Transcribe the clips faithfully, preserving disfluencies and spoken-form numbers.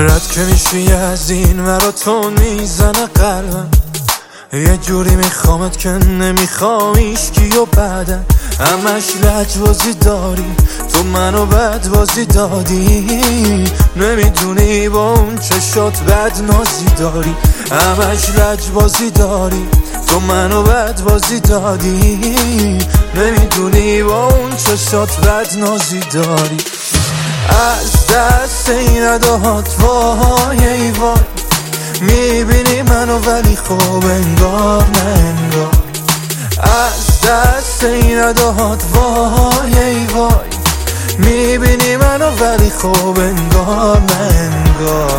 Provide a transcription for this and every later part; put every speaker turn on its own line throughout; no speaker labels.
رد که میشی از این مرا تو میزنه قلبم، یه جوری میخوامت که نمیخوام ایشکی و بعدن همش لجبازی داری، تو منو بد بازی دادی، نمیدونی با اون چشات بد نازی داری، همش لجبازی داری، تو منو بد بازی دادی، نمیدونی با اون چشات بد نازی داری. از دست این اداهات وای ای وای، میبینی منو ولی خوب انگار نه انگار. از دست این اداهات وای ای وای، میبینی منو ولی خوب انگار نه انگار.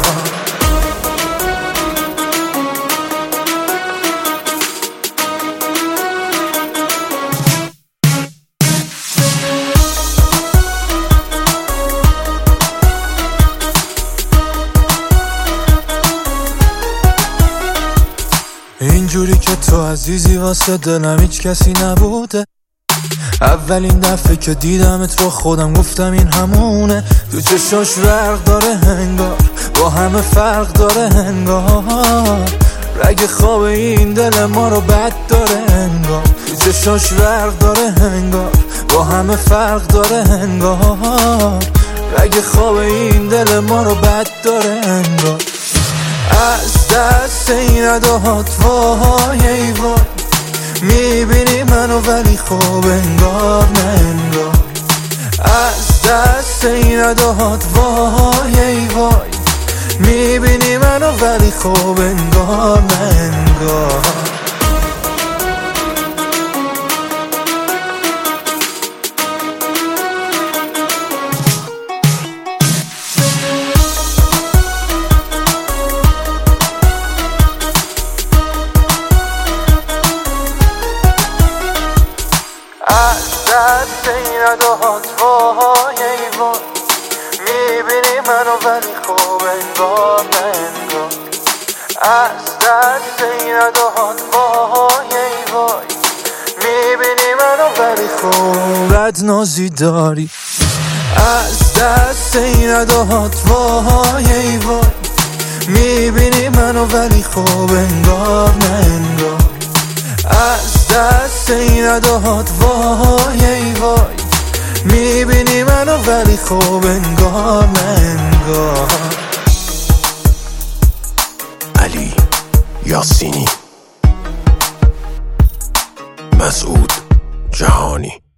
اینجوری که تو عزیزی واسه دلم هیچ کسی نبوده، اولین دفعه که دیدمت با خودم گفتم این همونه، تو چشاش برق داره هنگار، با همه فرق داره هنگار، رگ خواب این دل ما رو بد داره هنگار، تو چشاش برق داره هنگار، با همه فرق داره هنگار، رگ خواب این دل ما رو بد داره هنگار. از دست این اداهات وای ای وای، میبینی منو ولی خوب انگار نه انگار. از دست این اداهات وای ای وای، میبینی منو ولی خوب انگار نه انگار. از دست این اداهات وای ای وای، میبینی منو ولی خوب انگار نه انگار. از دست این اداهات وای ای وای، میبینی منو ولی خوب بد نازی داری. از دست این اداهات وای ای وای، میبینی منو ولی خوب انگار نه انگار. از دست این اداهات وای ای وای، میبینی منو ولی خوب انگار نه انگار.
علی یاسینی، مسعود جهانی.